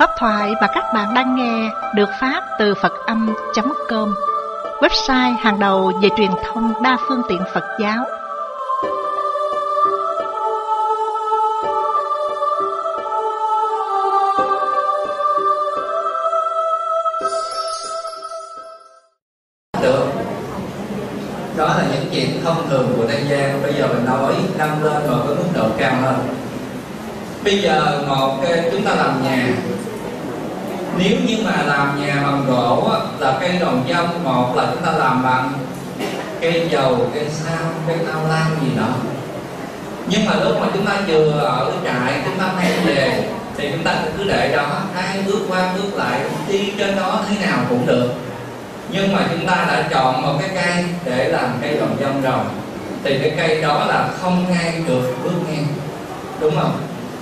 Pháp thoại mà các bạn đang nghe được phát từ Phật-âm.com, website hàng đầu về truyền thông đa phương tiện Phật giáo. Được. Đó là những chuyện thông thường của thế gian. Bây giờ mình nói nâng lên vào cái mức độ cao hơn. Bây giờ chúng ta làm nhà. Nếu như mà làm nhà bằng gỗ á, là cây đòn dông, một là chúng ta làm bằng cây dầu, cây sao, cây ao lan gì đó. Nhưng mà lúc mà chúng ta vừa ở trại, chúng ta mang về thì chúng ta cứ để đó, ai bước qua bước lại, đi trên đó thế nào cũng được. Nhưng mà chúng ta đã chọn một cái cây để làm cây đòn dông rồi, thì cái cây đó là không ai được bước ngang, đúng không?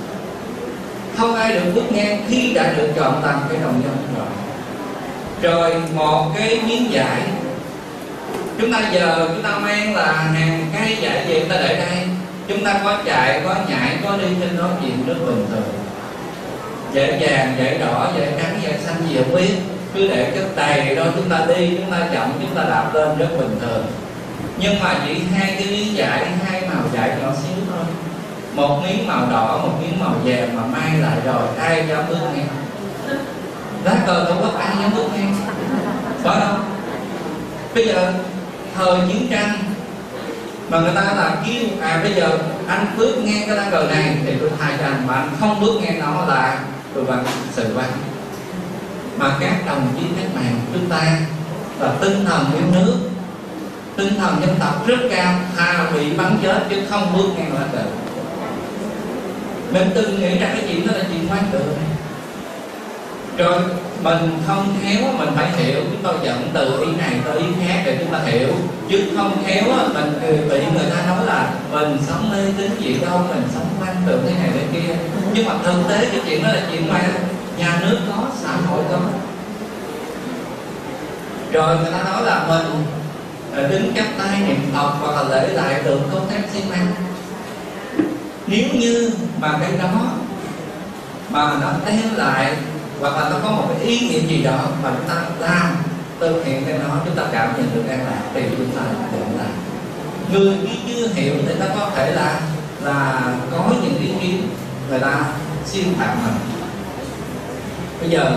Không ai được bước ngang khi đã được chọn làm cây đòn dông rồi. Rồi một cái miếng vải, chúng ta mang là hàng cây vải gì chúng ta để đây. Chúng ta có chạy, có nhảy, có đi trên đó chuyện rất bình thường. Vải vàng, vải đỏ, vải trắng, vải xanh gì không biết, cứ để chất đầy đó, chúng ta đi, chúng ta chậm, chúng ta đạp lên rất bình thường. Nhưng mà chỉ hai cái miếng vải, hai màu vải nhỏ xíu thôi, một miếng màu đỏ, một miếng màu vàng mà may lại rồi, ai dám bước ngang? Lá cờ Tổ quốc ai dám bước ngang? Phải không? Bây giờ thời chiến tranh mà người ta là kêu bây giờ anh bước ngang cái lá cờ này thì tôi thay cho anh, mà anh không bước ngang nó là tôi bắn sự bắn. Mà các đồng chí cách mạng chúng ta là tinh thần yêu nước, tinh thần dân tộc rất cao, thà bị bắn chết chứ không bước ngang lá cờ. Mình từng nghĩ rằng cái chuyện đó là chuyện hoang đường. Rồi mình không khéo mình phải hiểu, chúng tôi dẫn từ ý này tới ý khác để chúng ta hiểu. Chứ không khéo mình bị người ta nói là mình sống mê tín gì đâu, mình sống hoang đường thế này thế kia. Nhưng mà thực tế cái chuyện đó là chuyện mà nhà nước có, xã hội có. Rồi người ta nói là mình đứng chắp tay niệm Phật hoặc là lễ lại tượng cốt thép xi măng. Nếu như mà cái đó mà nó đem lại hoặc là nó có một cái ý nghĩa gì đó mà chúng ta làm thực hiện cái đó, chúng ta cảm nhận được an lạc thì chúng ta nhận lại. Người chưa hiểu thì ta có thể là có những ý kiến người ta xuyên phạm mình. Bây giờ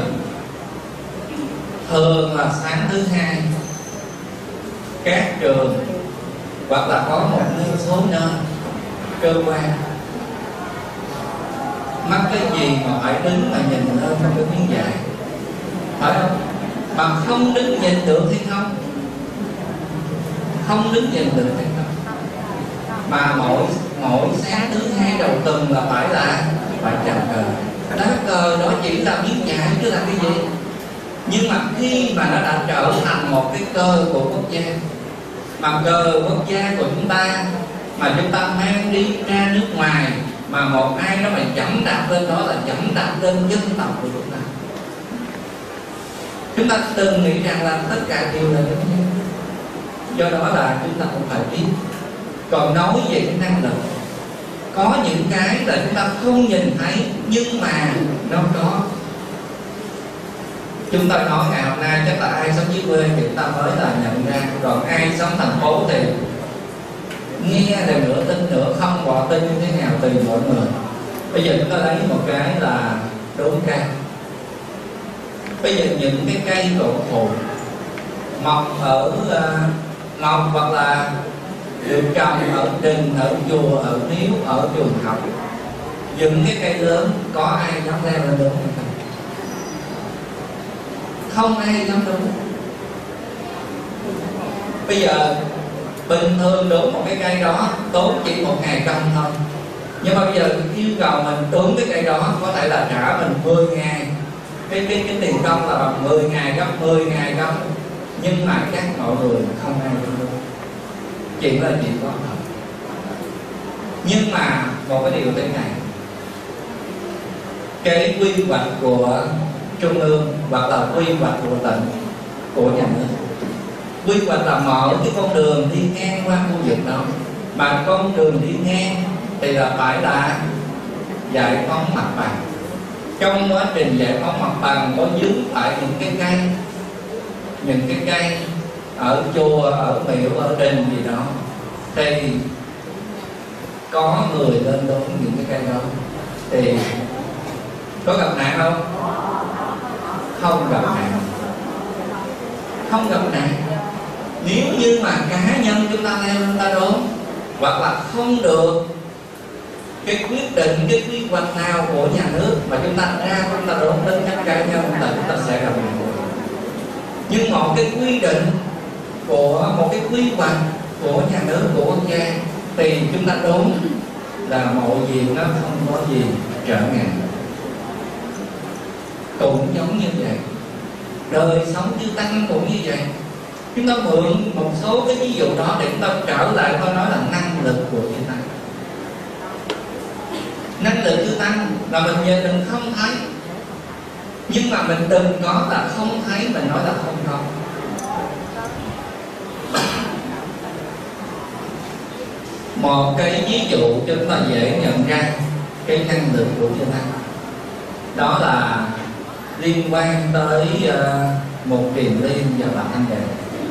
thường là sáng thứ hai các trường hoặc là có một số nơi cơ quan mắc cái gì mà phải đứng mà nhìn lên một cái miếng vải, phải không? Mà không đứng nhìn được hay không? Không đứng nhìn được hay không? Mà mỗi sáng thứ hai đầu tuần là phải chào cờ. Lá cờ đó chỉ là miếng vải chứ là cái gì? Nhưng mà khi mà nó đã trở thành một cái cờ của quốc gia, mà cờ quốc gia của chúng ta mà chúng ta mang đi ra nước ngoài, mà một ai đó mà dẫm đạp lên đó là dẫm đạp lên dân tộc của chúng ta. Chúng ta từng nghĩ rằng là tất cả đều là giống nhau. Do đó là chúng ta cũng phải biết. Còn nói về cái năng lực, có những cái là chúng ta không nhìn thấy nhưng mà nó có. Chúng ta nói ngày hôm nay chắc là ai sống dưới quê thì chúng ta mới là nhận ra. Còn ai sống thành phố thì nghe là nửa tin nửa không, bỏ tin như thế nào tùy mọi người. Bây giờ chúng ta lấy một cái là đốn cây. Bây giờ những cái cây cổ thụ mọc hoặc là được trồng ở đình, ở chùa, ở miếu, ở trường học, những cái cây lớn có ai dám leo lên đốn hay không? Không ai dám đốn. Bây giờ bình thường đốn một cái cây đó tốn chỉ một ngày công thôi. Nhưng mà bây giờ yêu cầu mình đốn cái cây đó có thể là trả mình 10 ngày. Cái tiền công là bằng 10 ngày gấp 10 ngày công. Nhưng mà các mọi người không ai đốn. Chuyện là chuyện có thật. Nhưng mà một cái điều thế này, cái quy hoạch của trung ương hoặc là quy hoạch của tỉnh, của nhà nước, quy hoạch là mở cái con đường đi ngang qua khu vực đó. Mà con đường đi ngang thì là phải là giải phóng mặt bằng. trong quá trình giải phóng mặt bằng có vướng phải những cái cây ở chùa, ở miễu, ở đình gì đó, thì có người lên đốn những cái cây đó, thì có gặp nạn không? Không gặp nạn. Không gặp nạn. Nếu như mà cá nhân chúng ta leo lên ta đốn, hoặc là không được cái quyết định, cái quy hoạch nào của nhà nước mà chúng ta ra chúng ta đốn đến các cá nhân, là chúng ta sẽ gặp nạn. Nhưng một cái quy định của một cái quy hoạch của nhà nước, của quốc gia, thì chúng ta đốn là mọi việc nó không có gì trở ngại. Cũng giống như vậy, đời sống chư tăng cũng như vậy. Chúng ta mượn một số cái ví dụ đó để chúng ta trở lại coi nói là năng lực của chư tăng. Năng lực chư tăng là mình về mình không thấy, nhưng mà mình đừng có là không thấy mình nói là không có. Một cái ví dụ cho chúng ta dễ nhận ra cái năng lực của chư tăng, đó là liên quan tới một Kiền Liên và bà Thanh Đệ.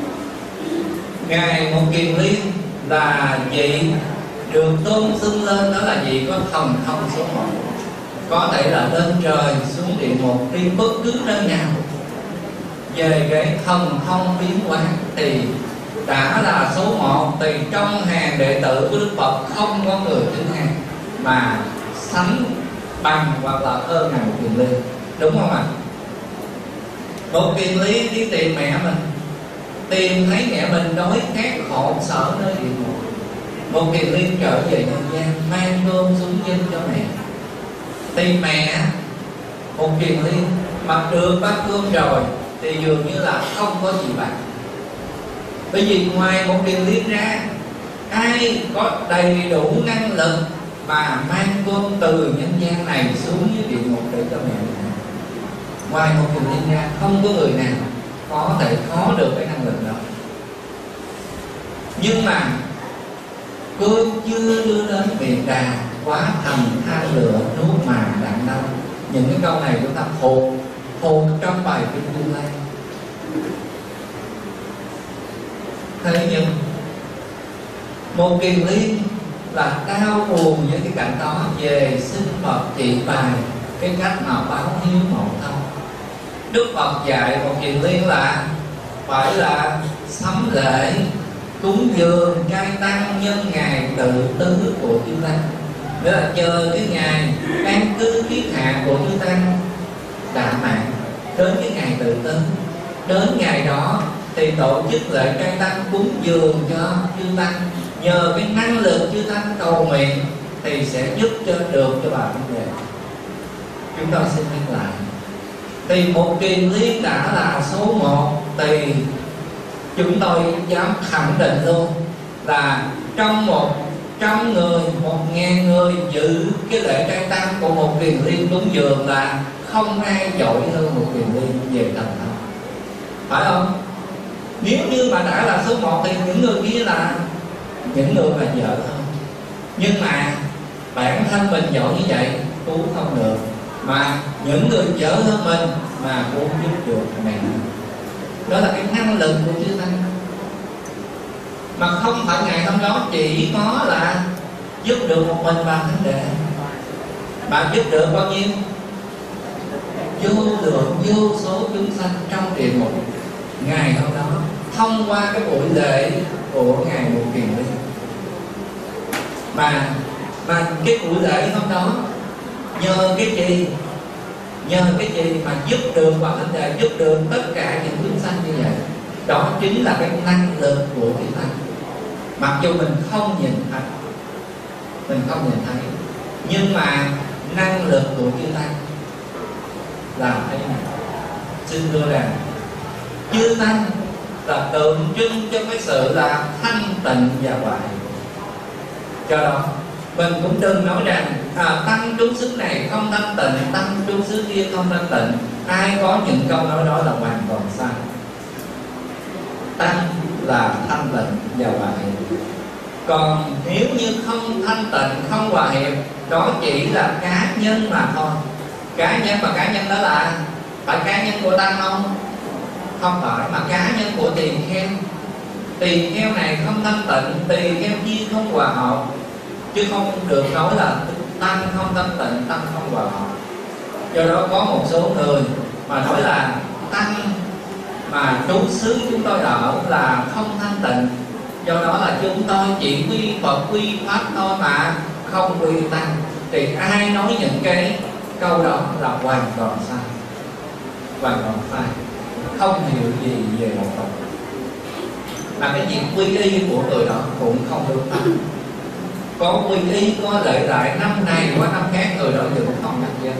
Ngài một Kiền Liên là vị được tôn xưng lên, đó là vị có thần thông số một, có thể là lên trời xuống địa ngục đi bất cứ nơi nào. Về cái thần thông biến hóa thì đã là số một, thì trong hàng đệ tử của Đức Phật không có người thứ hai mà sánh bằng hoặc là hơn Ngài một Kiền Liên, đúng không ạ? Một Kiền Liên đi tìm mẹ mình, tìm thấy mẹ mình đói khát khổ sở nơi địa ngục. Một Kiền Liên trở về nhân gian mang cơm xuống dâng cho mẹ, thì mẹ một Kiền Liên mặc được bát cơm rồi thì dường như là không có gì bằng. Bởi vì ngoài một Kiền Liên ra, ai có đầy đủ năng lực mà mang cơm từ nhân gian này xuống dưới địa ngục để cho mẹ mình? Ngoài một Kiền Liên ra, không có người nào có thể có được cái năng lực đó. Nhưng mà cơm chưa đưa đến miệng đà, quá thành than lửa nuốt màng đạn đau. Những cái câu này chúng ta thuộc trong bài kinh Như Lai. Thế nhưng một Kiền Liên là đau buồn với cái cảnh đó, về xin Phật chỉ bài cái cách mà báo hiếu mộ thân. Đức Phật dạy một Kiền Liên là phải là sắm lễ cúng dường trai tăng nhân ngày tự tứ của chư tăng, nghĩa là chờ cái ngày an cư kiết hạ của chư tăng đã mạng đến cái ngày tự tứ. Đến ngày đó thì tổ chức lễ trai tăng cúng dường cho chư tăng, nhờ cái năng lực chư tăng cầu nguyện thì sẽ giúp cho được cho bà Thanh Đệ. Chúng ta xin nhắc lại, thì một Kiền Liên đã là số một, thì chúng tôi dám khẳng định luôn là trong 100 người, 1000 người dự cái lễ trai tăng của một Kiền Liên cúng dường là không ai giỏi hơn một Kiền Liên về thần thông, phải không? Nếu như mà đã là số một thì những người kia là những người mà dở hơn. Nhưng mà bản thân mình giỏi như vậy cứu không được, mà những người dở hơn mình mà cũng giúp được này. Đó là cái năng lực của chư tăng. Mà không phải ngày hôm đó chỉ có là giúp được một mình bà Thanh Đệ, mà giúp được bao nhiêu? Vô lượng vô số chúng sanh trong địa ngục ngày hôm đó, thông qua cái buổi lễ của Ngài một Kiền Liên. Mà cái buổi lễ hôm đó nhờ cái gì? Nhờ cái gì mà giúp được bà Thanh Đệ, giúp được tất cả những chúng sanh như vậy? Đó chính là cái năng lực của chư tăng. Mặc dù mình không nhìn thấy, nhưng mà năng lực của chư tăng là thế này. Xin thưa rằng chư tăng là tượng trưng cho cái sự là thanh tịnh và hòa hiệp. Do đó mình cũng đừng nói rằng tăng trú xứ này không thanh tịnh, tăng trú xứ kia không thanh tịnh. Ai có những câu nói đó là hoàn toàn sai. Tăng là thanh tịnh và hòa hiệp. Còn nếu như không thanh tịnh, không hòa hiệp, đó chỉ là cá nhân mà thôi. Cá nhân mà cá nhân đó là phải cá nhân của Tăng không? Không phải, mà cá nhân của tỳ kheo. Tỳ kheo này không thanh tịnh, tỳ kheo kia không hòa hợp, chứ không được nói là Tăng không thanh tịnh, Tăng không hòa hợp. Do đó có một số người mà nói là Tăng mà trú xứ chúng tôi ở là không thanh tịnh, do đó là chúng tôi chỉ quy Phật quy Pháp thôi mà không quy Tăng. Thì ai nói những cái câu đó là hoàn toàn sai, hoàn toàn sai, không hiểu gì về đạo Phật. Mà cái chuyện quy y của người đó cũng không đúng lắm. Có quy y, có lợi lại năm này qua năm khác, người đó vẫn không nhập danh.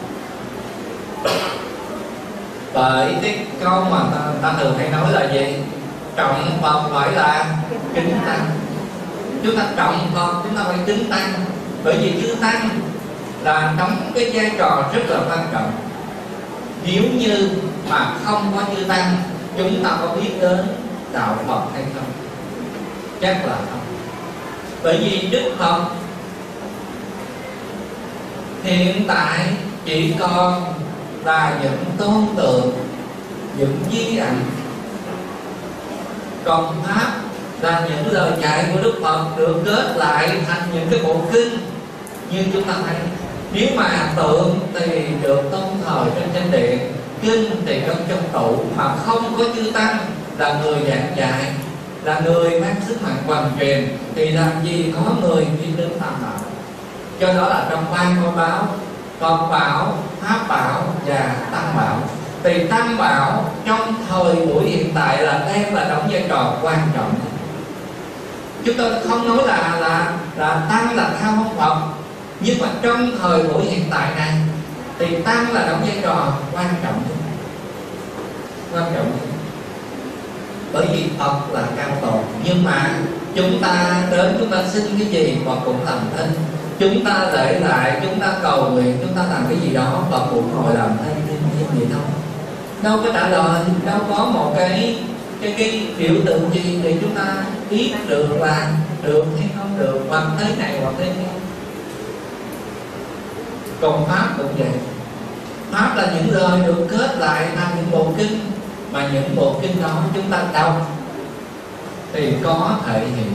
Bởi cái câu mà ta thường hay nói là gì? Trọng Phật phải là kính Tăng. Chúng ta trọng Phật, chúng ta phải kính Tăng. Bởi vì chư Tăng là đóng cái vai trò rất là quan trọng. Nếu như mà không có chư Tăng, chúng ta có biết đến đạo Phật hay không? Chắc là không. Bởi vì Đức Phật hiện tại chỉ còn là những tôn tượng, những di ảnh. Còn Pháp là những lời dạy của Đức Phật được kết lại thành những cái bộ kinh. Như chúng ta thấy, nếu mà tượng thì được tôn thờ trên chánh điện, kinh thì trong trụ, mà không có chư Tăng là người giảng dạy, là người mang sức mạnh hoàn truyền, thì làm gì có người đi đến Tam Bảo. Do đó là trong ba ngôi báo, Phật bảo, Pháp bảo và Tăng bảo. Thì Tăng bảo trong thời buổi hiện tại là đang là đóng vai trò quan trọng. Chúng tôi không nói là Tăng là cao hơn Phật, nhưng mà trong thời buổi hiện tại này thì Tăng là đóng vai trò quan trọng nhất. Quan trọng nhất. Bởi vì Phật là cao tột, nhưng mà chúng ta đến chúng ta xin cái gì Phật cũng làm thinh. Chúng ta lễ lại, chúng ta cầu nguyện, chúng ta làm cái gì đó Phật cũng ngồi làm thinh gì đâu. Đâu có trả lời, đâu có một cái biểu tượng gì để chúng ta biết được là được hay không được, hoặc thế này hoặc thế kia. Còn Pháp cũng vậy. Pháp là những lời được kết lại thành những bộ kinh, mà những bộ kinh đó chúng ta đọc thì có thể hiểu,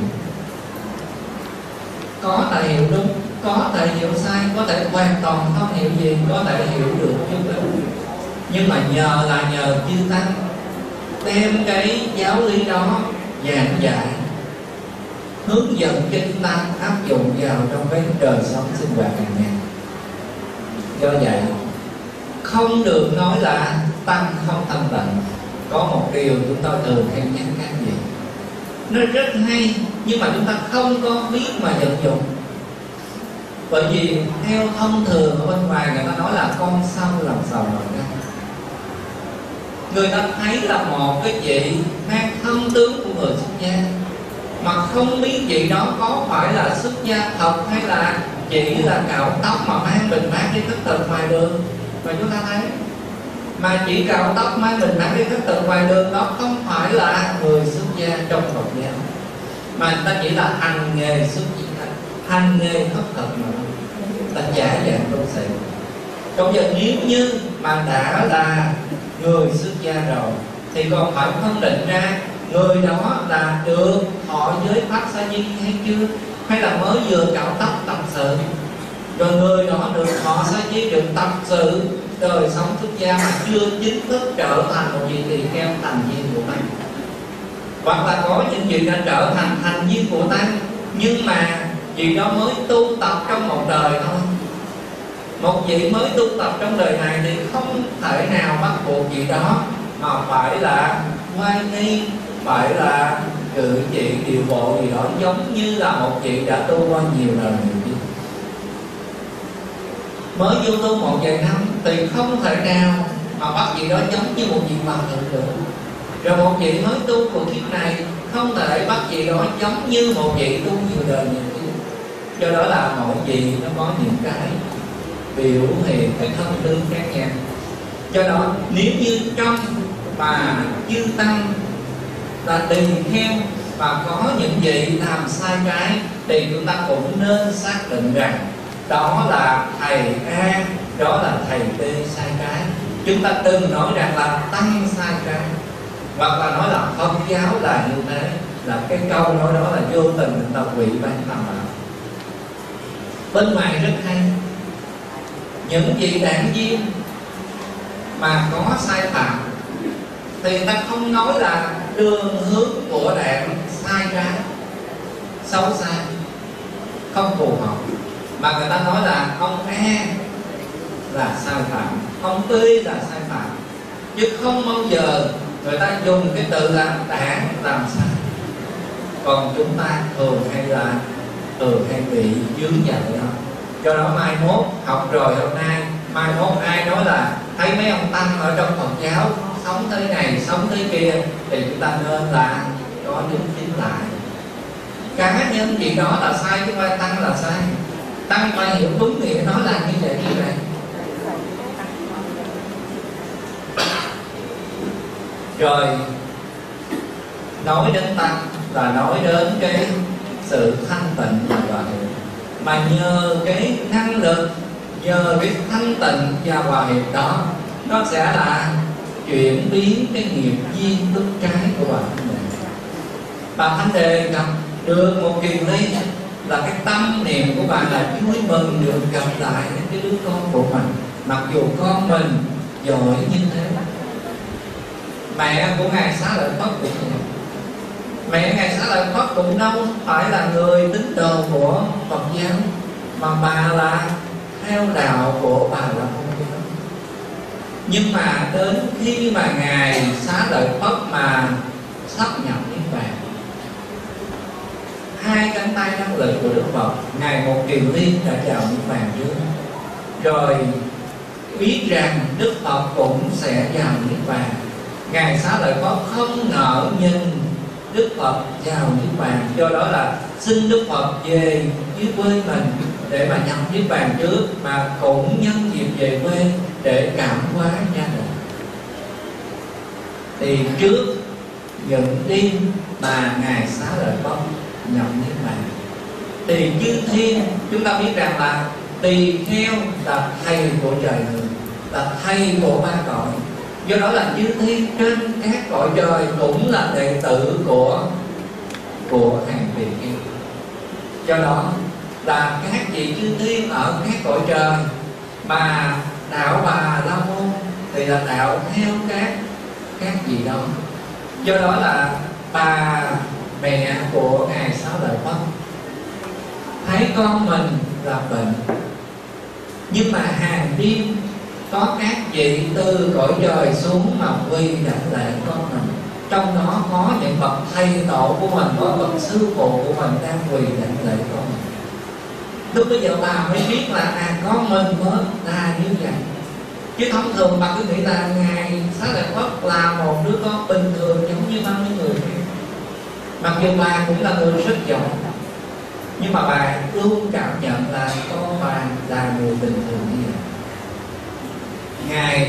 có thể hiểu đúng, có thể hiểu sai, có thể hoàn toàn không hiểu gì, có thể hiểu được chút ít. Nhưng mà nhờ chư Tăng đem cái giáo lý đó giảng dạy, hướng dẫn cho chúng ta áp dụng vào trong cái đời sống sinh hoạt hàng ngày. Do vậy không được nói là Tăng không thanh tịnh. Có một điều chúng tôi thường hay nhắc các vị, nó rất hay nhưng mà chúng ta không có biết mà vận dụng. Bởi vì theo thông thường ở bên ngoài người ta nói là con sâu làm sầu nồi canh. Người ta thấy là một cái vị mang thân tướng của người xuất gia, mà không biết vị đó có phải là xuất gia thật hay là chỉ là cạo tóc mà mang bình bát đi khất thực ngoài đường. Mà chúng ta thấy, mà chỉ cạo tóc mang bình bát đi khất thực ngoài đường đó không phải là người xuất gia trong Phật giáo, mà người ta chỉ là hành nghề xuất gia, hành nghề khất thực mà ta giả dạng tu sĩ. Còn giờ nếu như mà đã là người xuất gia rồi thì còn phải phân định ra người đó là được thọ giới pháp sa di hay chưa, hay là mới vừa cạo tóc tập sự. Rồi người đó được thọ sa di, được tập sự đời sống xuất gia mà chưa chính thức trở thành một vị tỳ kheo thành viên của Tăng. Hoặc là có những vị đã trở thành thành viên của Tăng, nhưng mà vị đó mới tu tập trong một đời thôi. Một vị mới tu tập trong đời này thì không thể nào bắt buộc vị đó mà phải là ngoan nghi, phải là cử chỉ điều bộ gì đó giống như là một vị đã tu qua nhiều đời nhiều kiếp. Mới vô tu một vài năm thì không thể nào mà bắt vị đó giống như một vị hòa thượng được. Rồi một vị mới tu của kiếp này không thể bắt vị đó giống như một vị tu nhiều đời nhiều kiếp. Do đó là mỗi vị nó có những cái biểu hiện cái thân tướng khác nhau. Do đó nếu như trong mà chư Tăng là tỳ kheo và có những vị làm sai trái thì chúng ta cũng nên xác định rằng đó là thầy A đó là thầy tê sai trái. Chúng ta từng nói rằng là tăng sai trái, hoặc là nói là Phật giáo là như thế, là cái câu nói đó là vô tình người ta quỵ bán tầm bạo. Bên ngoài rất hay, những vị đảng viên mà có sai phạm thì người ta không nói là đường hướng của đảng sai trái, xấu xa, không phù hợp, mà người ta nói là ông A là sai phạm, ông B là sai phạm, chứ không bao giờ người ta dùng cái từ là đảng làm sai. Còn chúng ta thường hay bị dướng vào đó. Do đó mai mốt học rồi hôm nay, mai mốt ai nói là thấy mấy ông tăng ở trong Phật giáo sống thế này sống thế kia, thì chúng ta nên là có đính chính lại. Cá nhân gì đó là sai chứ không phải tăng là sai. Tăng phải hiểu đúng nghĩa nó là như vậy như vậy. Rồi nói đến tăng là nói đến cái sự thanh tịnh và hòa hiệp, mà nhờ cái năng lực, nhờ cái thanh tịnh và hòa hiệp đó, nó sẽ là chuyển biến cái nghiệp duyên đức trái của bà Thanh Đề. Bà Thanh Đề gặp được một kiền ly là cái tâm niệm của bà là vui mừng được gặp lại cái đứa con của mình, mặc dù con mình giỏi như thế. Mẹ của ngài Xá Lợi Phất cũng vậy. Mẹ ngài Xá Lợi Phất cũng đâu phải là người tín đồ của Phật giáo, mà bà là theo đạo của Bà La Môn. Nhưng mà đến khi mà ngài Xá Lợi Phất mà sắp nhập Niết Bàn, hai cánh tay năng lực của Đức Phật, ngài Một Kiền Liên đã vào Niết Bàn trước, rồi biết rằng Đức Phật cũng sẽ vào Niết Bàn. Ngài Xá Lợi Phất không ngờ nhìn Đức Phật vào Niết Bàn, do đó là xin Đức Phật về dưới quê mình để mà nhập Niết Bàn trước, mà cũng nhân dịp về quê để cảm hóa gia đình. Thì trước những đêm mà ngài Xá Lợi Phất nhập Niết Bàn thì chư thiên, chúng ta biết rằng là tỳ kheo là thầy của trời người, là thầy của ba cõi. Do đó là chư thiên trên các cõi trời cũng là đệ tử của hàng tỳ kheo. Do đó là các vị chư thiên ở các cõi trời mà đạo Bà La Môn thì là đạo theo các vị đó. Do đó là bà mẹ của ngài Xá Lợi Phất thấy con mình là bệnh, nhưng mà hàng đêm có các vị từ cõi trời xuống mà quỳ đảnh lễ con mình. Trong đó có những bậc thầy tổ của mình, có bậc sư phụ của mình đang quỳ đảnh lễ con mình. Lúc bây giờ bà mới biết là con mình mới là như vậy. Chứ thông thường bà cứ nghĩ là ngài Xá Lợi Phất là một đứa con bình thường giống như bao nhiêu người khác. Mặc dù bà cũng là người rất giỏi, nhưng mà bà luôn cảm nhận là con bà là người bình thường như vậy. Ngài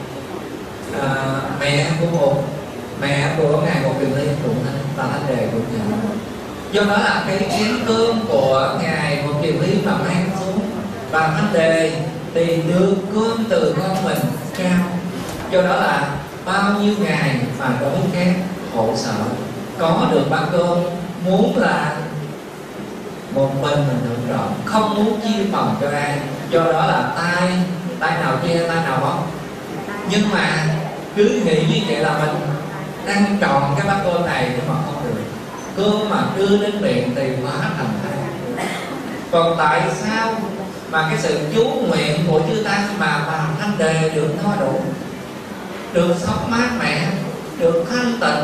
mẹ của ngài Một Kiền Liên cũng là Thanh Đề cũng vậy. Do đó là cái chén cơm của ngài Một Kiền Liên mà mang xuống và Thanh Đề thì được cơm từ con mình trao. Do đó là bao nhiêu ngày mà đối các khổ sở, có được bát cơm muốn là một mình được trọn, không muốn chia phần cho ai. Do đó là tay nào che tay nào bóc. Nhưng mà cứ nghĩ như vậy là mình đang tròn cái bát cơm này, nhưng mà không được. Cơm mà đưa đến miệng thì quá thành than. Còn tại sao mà cái sự chú nguyện của chư tăng mà bà Thanh Đề được no đủ, được sống mát mẻ, được thanh tịnh,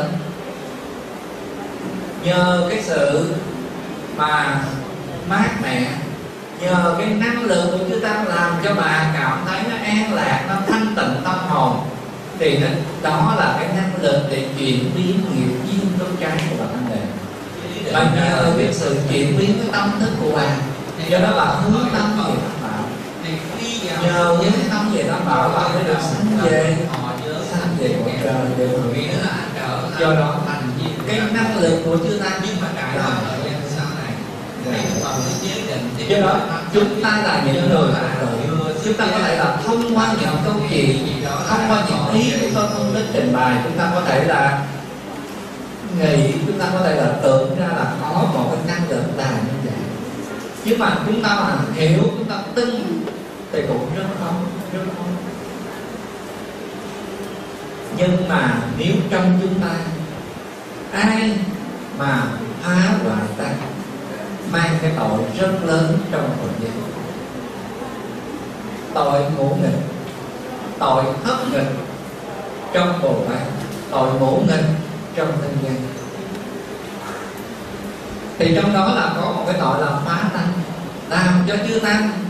nhờ cái sự mà mát mẻ, nhờ cái năng lượng của chư tăng làm cho bà cảm thấy nó an lạc, nó thanh tịnh tâm hồn, thì đó là cái năng lượng để chuyển biến nghiệp duyên tốt trái của bà Thanh Đề. Và nhờ cái sự chuyển biến cái tâm thức của bà, do đó bà hướng tâm về Tam Bảo. Nhờ với tâm về Tam Bảo bà mới được sanh về cõi trời để hưởng. Do đó cái năng lực của chư tăng nhưng mà đại là sau này. Do đó chúng ta là những người Phật tử, chúng ta có thể là thông qua những câu chuyện, thông qua những ý của tôi phân tích trình bày, chúng ta có thể là nghĩ, chúng ta có thể là tưởng ra là có một cái năng lượng là như vậy. Chứ mà chúng ta mà hiểu, chúng ta tin thì cũng rất khó, rất khó. Nhưng mà nếu trong chúng ta ai mà phá hoại ta, mang cái tội rất lớn trong hội dân, tội ngỗ nghịch, tội thất nghịch trong Bồ Tát, tội ngỗ nghịch trong nhân gian. Thì trong đó là có một cái tội là phá tăng, làm cho chư tăng